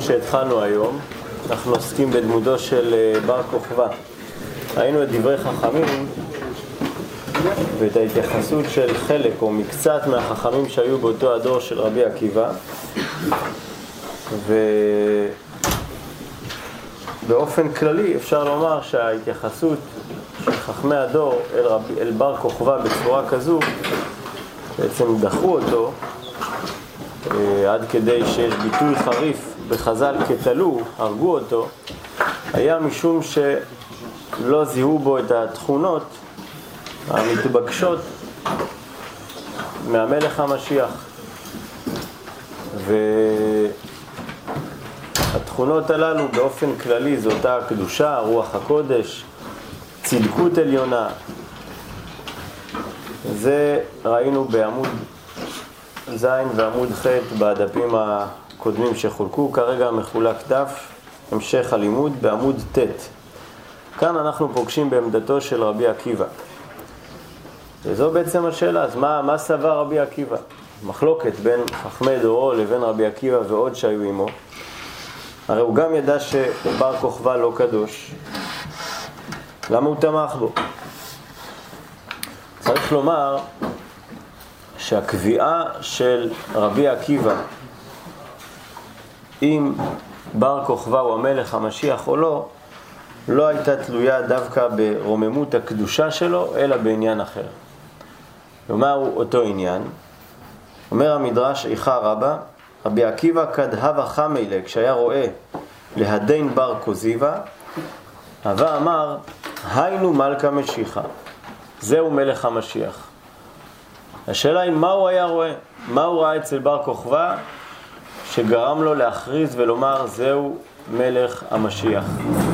הלימוד שהתחלנו היום. אנחנו עוסקים בדמותו של בר כוכבא. ראינו את דברי חכמים ואת ההתייחסות של חלק או מקצת מהחכמים שהיו באותו הדור של רבי עקיבא, ובאופן כללי אפשר לומר שההתייחסות של חכמי הדור אל בר כוכבא בצורה כזו בעצם דחו אותו עד כדי שיש ביטוי חריף בחז"ל כתלו, הרגו אותו, היה משום שלא זיהו בו את התכונות המתבקשות מהמלך המשיח. והתכונות הללו באופן כללי זו אותה הקדושה, רוח הקודש, צדקות עליונה. זה ראינו בעמוד ז' ועמוד ח' בדפים הקודמים שחולקו. כרגע מחולק דף המשך הלימוד בעמוד ט'. כאן אנחנו פוגשים בעמדתו של רבי עקיבא. וזו בעצם השאלה, אז מה סבר רבי עקיבא? מחלוקת בין חכמי דורו לבין רבי עקיבא ועוד שהיו עמו. הרי הוא גם ידע שבר כוכבא לא קדוש. למה הוא תמך בו? צריך לומר שהקביעה של רבי עקיבא אם בר כוכבא הוא המלך המשיח או לא, לא הייתה תלויה דווקא ברוממות הקדושה שלו, אלא בעניין אחר. ומהו אותו עניין? אומר המדרש איכה רבה, רבי עקיבא כד הווה חמיילה, כשהיה רואה להדין בר כוזיבא, הווה אמר, היינו מלכה משיחה, זהו מלך המשיח. השאלה היא מה הוא היה רואה? מה הוא ראה אצל בר כוכבא שגרם לו להכריז ולומר זהו מלך המשיח?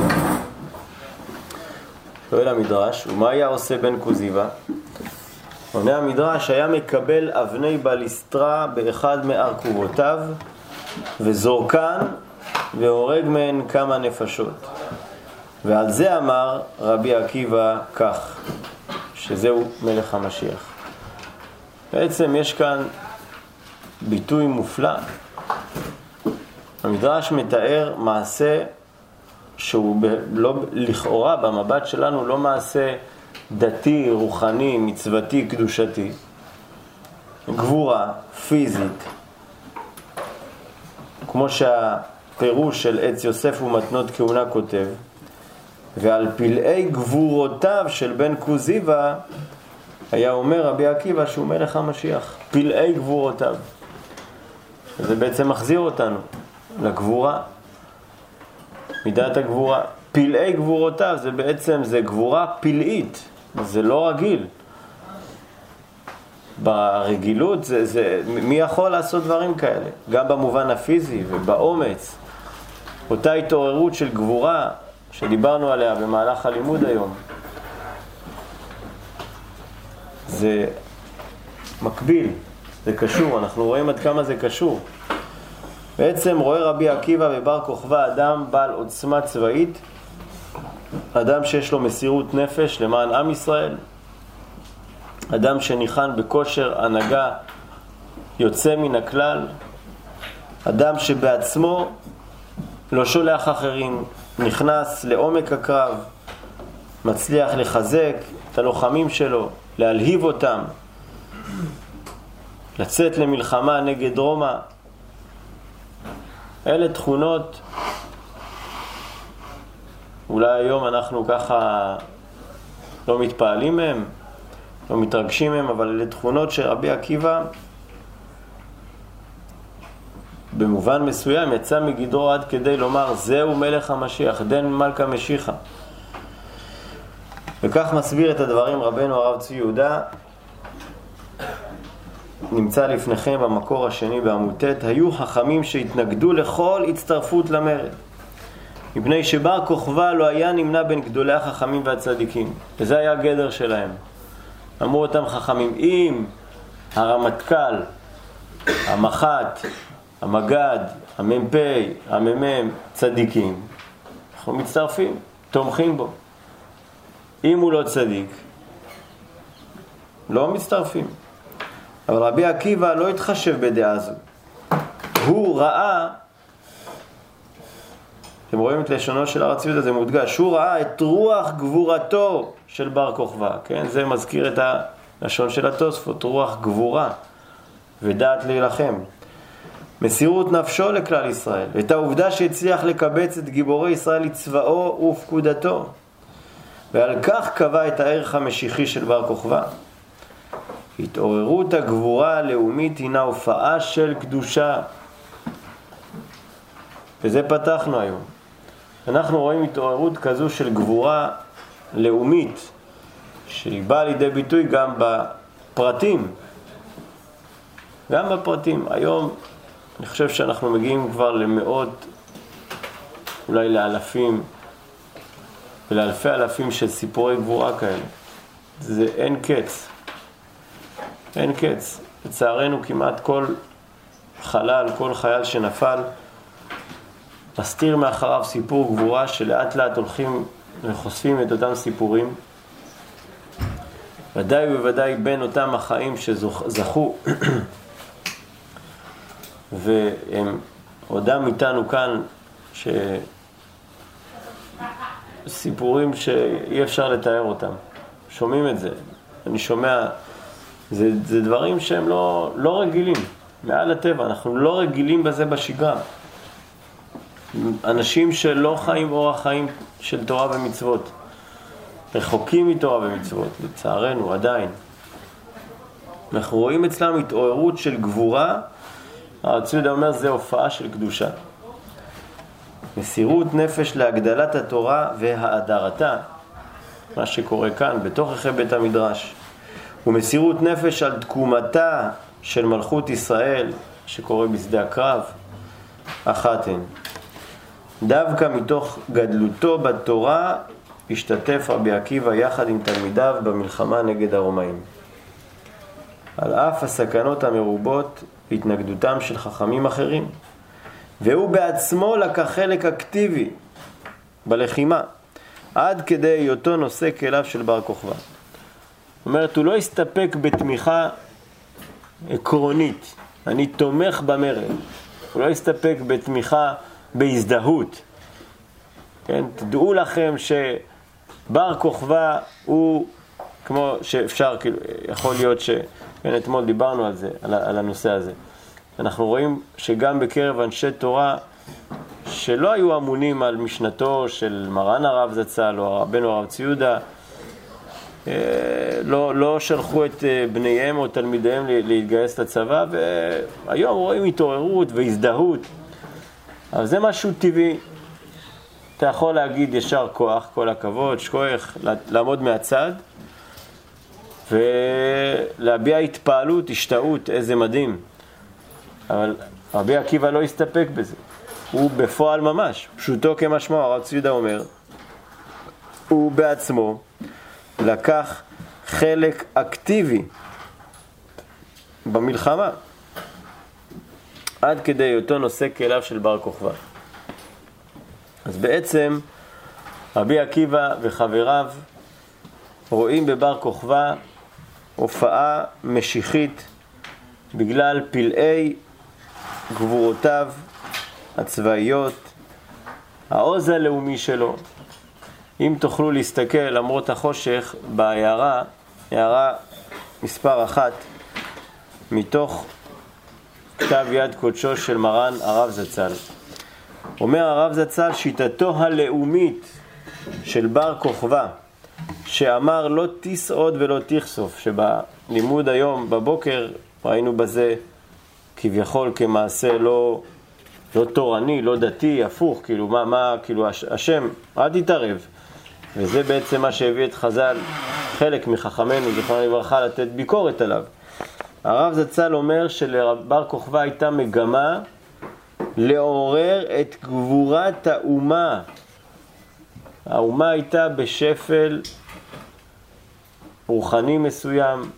שואל המדרש, ומה היה עושה בן כוזיבא? עונה המדרש, היה מקבל אבני בליסטרה באחד מארכובותיו וזורקן והורג מהן כמה נפשות. ועל זה אמר רבי עקיבא כך, שזהו מלך המשיח. בעצם יש כאן ביטוי מופלא. המדרש מתאר מעשה שהוא לא, לכאורה במבט שלנו לא מעשה דתי, רוחני, מצוותי, קדושתי. גבורה פיזית. כמו שהפירוש של עץ יוסף ומתנות כהונה כותב, ועל פלאי גבורותיו של בן כוזיבא היה אומר רבי עקיבא שהוא מלך המשיח. פלאי גבורותיו. זה בעצם מחזיר אותנו לגבורה. מידת הגבורה. פלאי גבורותיו זה בעצם זה גבורה פלאית. זה לא רגיל. ברגילות מי יכול לעשות דברים כאלה? גם במובן הפיזי ובאומץ. אותה התעוררות של גבורה שדיברנו עליה במהלך הלימוד היום. זה מקביל, זה קשור, אנחנו רואים עד כמה זה קשור. בעצם רואה רבי עקיבא ובר כוכבא אדם בעל עוצמה צבאית, אדם שיש לו מסירות נפש למען עם ישראל, אדם שניחן בכושר הנהגה יוצא מן הכלל, אדם שבעצמו לא שולח אחרים, נכנס לעומק הקרב, מצליח לחזק את הלוחמים שלו, להלהיב אותם, לצאת למלחמה נגד רומא. אלה תכונות, אולי היום אנחנו ככה לא מתפעלים מהם, לא מתרגשים מהם, אבל אלה תכונות שרבי עקיבא במובן מסוים יצא מגדרו עד כדי לומר זהו מלך המשיח, דן מלכה משיחה. וכך מסביר את הדברים רבנו הרב צבי יהודה, נמצא לפניכם במקור השני בעמוד ט', היו חכמים שהתנגדו לכל הצטרפות למרד, מפני שבר כוכבא לא היה נמנה בין גדולי החכמים והצדיקים. וזה היה הגדר שלהם. אמרו אותם חכמים, אם הרמטכ"ל, המח"ט, המג"ד, המ"פ, המ"מ, צדיקים, אנחנו מצטרפים, תומכים בו. אם הוא לא צדיק, לא מצטרפים. אבל רבי עקיבא לא התחשב בדעה זו. הוא ראה אתם רואים את לשונו של הר צבי יהודה, זה מודגש. הוא ראה את רוח גבורתו של בר כוכבא, כן? זה מזכיר את הלשון של התוספות, רוח גבורה ודעת להילחם. מסירות נפשו לכלל ישראל, את העובדה שהצליח לקבץ את גיבורי ישראל לצבאו ופקודתו, ועל כך קבע את הערך המשיחי של בר כוכבא. התעוררות הגבורה הלאומית הינה הופעה של קדושה, וזה פתחנו היום. אנחנו רואים התעוררות כזו של גבורה לאומית, שהיא באה לידי ביטוי גם בפרטים. גם בפרטים. היום אני חושב שאנחנו מגיעים כבר למאות, אולי לאלפים, ולאלפי אלפים של סיפורי גבורה כאלה. זה אין קץ. אין קץ. לצערנו כמעט כל חלל, כל חייל שנפל, מסתיר מאחריו סיפור גבורה שלאט לאט הולכים וחושפים את אותם סיפורים. ודאי ובוודאי בין אותם החיים שזכו והם עודם איתנו כאן, סיפורים שאי אפשר לתאר אותם. שומעים את זה. אני שומע, זה דברים שהם לא רגילים, מעל הטבע. אנחנו לא רגילים בזה בשגרה. אנשים שלא חיים אורח חיים של תורה ומצוות, רחוקים מתורה ומצוות, לצערנו עדיין. אנחנו רואים אצלם התעוררות של גבורה. הר צבי יהודה אומר, זה הופעה של קדושה. מסירות נפש להגדלת התורה והאדרתה, מה שקורה כאן בתוך בית המדרש, ומסירות נפש על תקומתה של מלכות ישראל שקורה בשדה הקרב, אחת הן. דווקא מתוך גדלותו בתורה השתתף רבי עקיבא יחד עם תלמידיו במלחמה נגד הרומאים. על אף הסכנות המרובות התנגדותם של חכמים אחרים, והוא בעצמו לקח חלק אקטיבי בלחימה, עד כדי היותו נושא כליו של בר כוכבא. זאת אומרת, הוא לא הסתפק בתמיכה עקרונית, אני תומך במרד. הוא לא הסתפק בתמיכה בהזדהות. כן? תדעו לכם שבר כוכבא הוא כמו שאפשר, כאילו, יכול להיות כן, אתמול דיברנו על זה, על הנושא הזה. אנחנו רואים שגם בקרב אנשי תורה שלא היו אמונים על משנתו של מרן הרב זצ"ל או רבנו הרב צבי יהודה, לא שלחו את בניהם או תלמידיהם להתגייס לצבא, והיום רואים התעוררות והזדהות. אבל זה משהו טבעי. אתה יכול להגיד ישר כוח, כל הכבוד, שכוח, לעמוד מהצד ולהביע התפעלות, השתאות, איזה מדהים. אבל רבי עקיבא לא הסתפק בזה. הוא בפועל ממש, פשוטו כמשמעו. הרב צבי יהודה אומר, הוא בעצמו לקח חלק אקטיבי במלחמה, עד כדי אותו נושא כליו של בר כוכבא. אז בעצם רבי עקיבא וחבריו רואים בבר כוכבא הופעה משיחית בגלל פלאי גבורותיו הצבאיות, העוז הלאומי שלו. אם תוכלו להסתכל למרות החושך בהערה, הערה מספר 1 מתוך כתב יד קודשו של מרן הרב זצ"ל. אומר הרב זצ"ל, שיטתו הלאומית של בר כוכבא, שאמר לא תסעוד ולא תחשוף, שבלימוד היום בבוקר ראינו בזה כביכול כמעשה לא תורני, לא דתי, הפוך, כאילו כאילו השם, אל תתערב. וזה בעצם מה שהביא את חז"ל, חלק מחכמינו זיכרונם לברכה, לתת ביקורת עליו. הרב זצ"ל אומר שלבר כוכבא הייתה מגמה לעורר את גבורת האומה. האומה הייתה בשפל רוחני מסוים,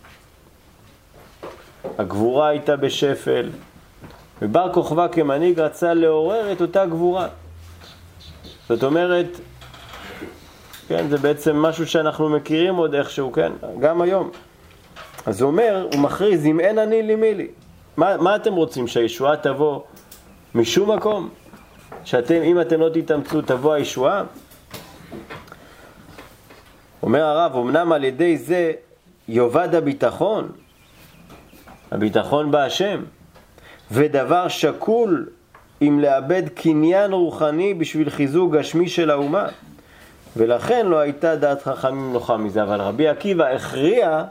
הגבורה הייתה בשפל, ובר כוכבא כמנהיג רצה לעורר את אותה גבורה. זאת אומרת, כן, זה בעצם משהו שאנחנו מכירים עוד איכשהו, כן, גם היום. אז הוא אומר, הוא מכריז, אם אין אני לי מי לי. מה אתם רוצים, שהישועה תבוא משום מקום? אם אתם לא תתאמצו תבוא הישועה? אומר הרב, אמנם על ידי זה יובד הביטחון בהשם, ודבר שקול אם לאבד קניין רוחני בשביל חיזוק גשמי של האומה, ולכן לא הייתה דעת חכמים נוחה מזה. אבל רבי עקיבא הכריע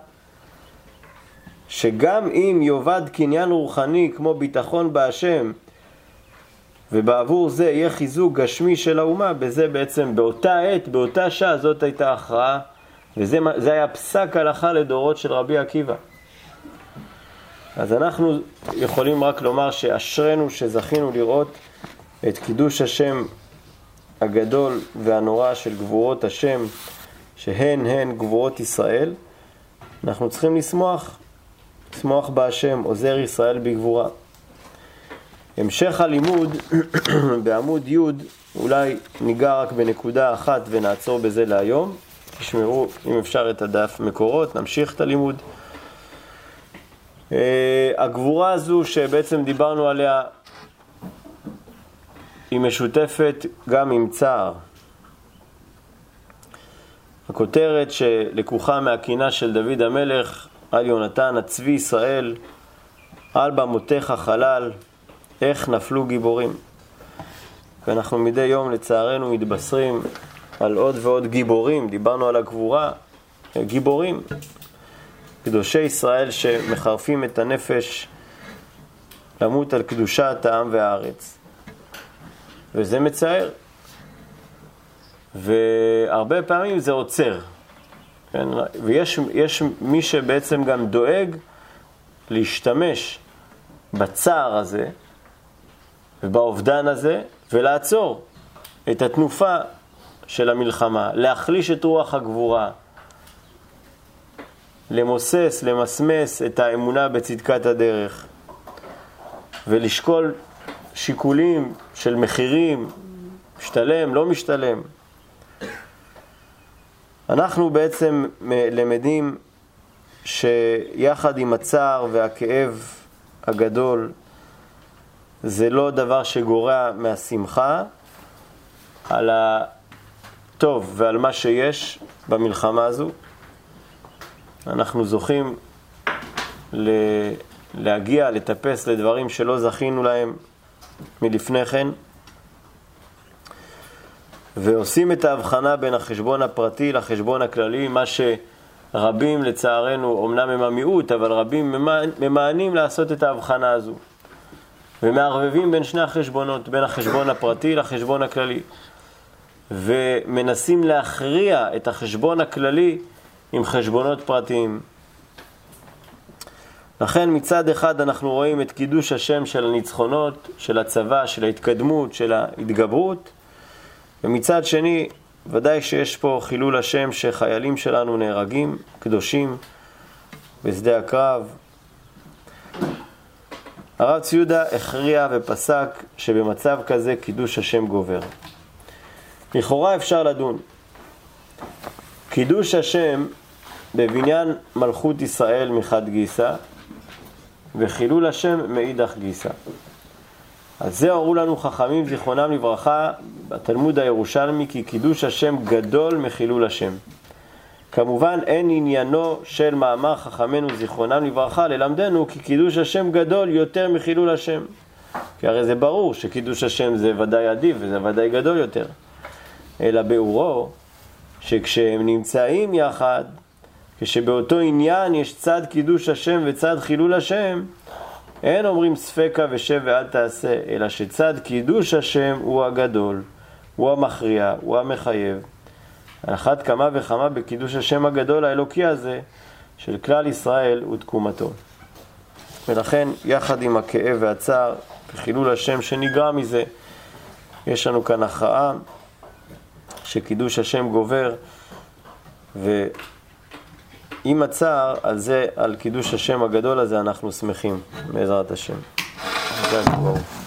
שגם אם יובד קניין רוחני כמו ביטחון בהשם, ובעבור זה יהיה חיזוק גשמי של האומה, בזה בעצם באותה עת, באותה שעה, זאת הייתה הכרעה, וזה היה פסק הלכה לדורות של רבי עקיבא. אז אנחנו יכולים רק לומר שאשרנו שזכינו לראות את קידוש השם הגדול והנורא של גבורות השם, שהן גבורות ישראל. אנחנו צריכים לשמוח בהשם, עוזר ישראל בגבורה. המשך הלימוד בעמוד י', אולי ניגע רק בנקודה אחת ונעצור בזה להיום. תשמרו אם אפשר את הדף מקורות, נמשיך את הלימוד. הגבורה הזו שבעצם דיברנו עליה היא משותפת גם עם צער. הכותרת שלקוחה מהקינה של דוד המלך על יונתן, הצבי ישראל, על במותיך חלל, איך נפלו גיבורים. ואנחנו מדי יום לצערנו מתבשרים על עוד ועוד גיבורים. דיברנו על הגבורה, גיבורים, קדושי ישראל שמחרפים את הנפש למות על קדושת העם והארץ. וזה מצער. והרבה פעמים זה עוצר. כן? ויש מי שבעצם גם דואג להשתמש בצער הזה ובאובדן הזה ולעצור את התנופה של המלחמה, להחליש את רוח הגבורה, למסמס את האמונה בצדקת הדרך, ולשקול שיקולים של מחירים, משתלם, לא משתלם. אנחנו בעצם למדים שיחד עם הצער והכאב הגדול, זה לא דבר שגורע מהשמחה על הטוב ועל מה שיש במלחמה הזו. אנחנו זוכים להגיע, לטפס לדברים שלא זכינו להם מלפני כן, ועושים את ההבחנה בין החשבון הפרטי לחשבון הכללי, מה שרבים לצערנו, אמנם הם המיעוט, אבל רבים ממאנים לעשות את ההבחנה הזו, ומערבבים בין שני החשבונות, בין החשבון הפרטי לחשבון הכללי, ומנסים להכריע את החשבון הכללי עם חשבונות פרטיים. לכן מצד אחד אנחנו רואים את קידוש השם של הניצחונות, של הצבא, של ההתקדמות, של ההתגברות, ומצד שני ודאי שיש פה חילול השם שחיילים שלנו נהרגים, קדושים, בשדה הקרב. הרב צבי יהודה הכריע ופסק שבמצב כזה קידוש השם גובר. לכאורה אפשר לדון. קידוש השם בבניין מלכות ישראל מחד גיסא, וחילול השם מאידך גיסא. אז זה הורו לנו חכמים זיכרונם לברכה בתלמוד הירושלמי, כי קידוש השם גדול מחילול השם. כמובן אין עניינו של מאמר חכמנו זיכרונם לברכה ללמדנו כי קידוש השם גדול יותר מחילול השם. כי הרי זה ברור שקידוש השם זה ודאי עדיף וזה ודאי גדול יותר. אלא באורו שכשהם נמצאים יחד, כשבאותו עניין יש צד קידוש השם וצד חילול השם, אין אומרים ספקה ושב ואל תעשה, אלא שצד קידוש השם הוא הגדול, הוא המכריע, הוא המחייב. על אחת כמה וכמה בקידוש השם הגדול האלוקי הזה של כלל ישראל ותקומתו. ולכן יחד עם הכאב והצער וחילול השם שנגרע מזה, יש לנו כאן הכרעה שקידוש השם גובר, ועם הצער על זה, על קידוש השם הגדול הזה אנחנו שמחים בעזרת השם. זה ברור.